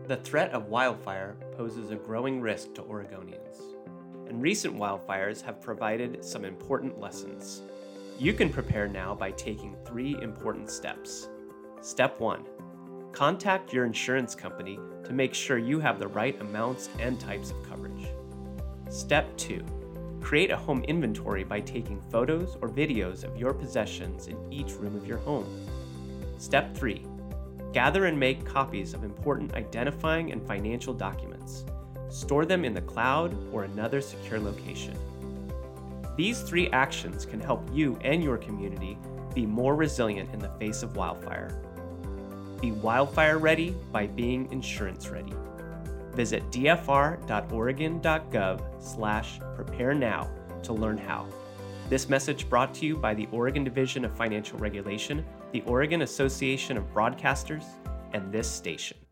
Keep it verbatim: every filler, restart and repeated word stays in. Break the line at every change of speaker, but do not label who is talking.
The threat of wildfire poses a growing risk to Oregonians, and recent wildfires have provided some important lessons. You can prepare now by taking three important steps. Step one, contact your insurance company to make sure you have the right amounts and types of coverage. Step two, create a home inventory by taking photos or videos of your possessions in each room of your home. Step three, gather and make copies of important identifying and financial documents. Store them in the cloud or another secure location. These three actions can help you and your community be more resilient in the face of wildfire. Be wildfire ready by being insurance ready. Visit d f r dot oregon dot gov slash prepare now to learn how. This message brought to you by the Oregon Division of Financial Regulation, the Oregon Association of Broadcasters, and this station.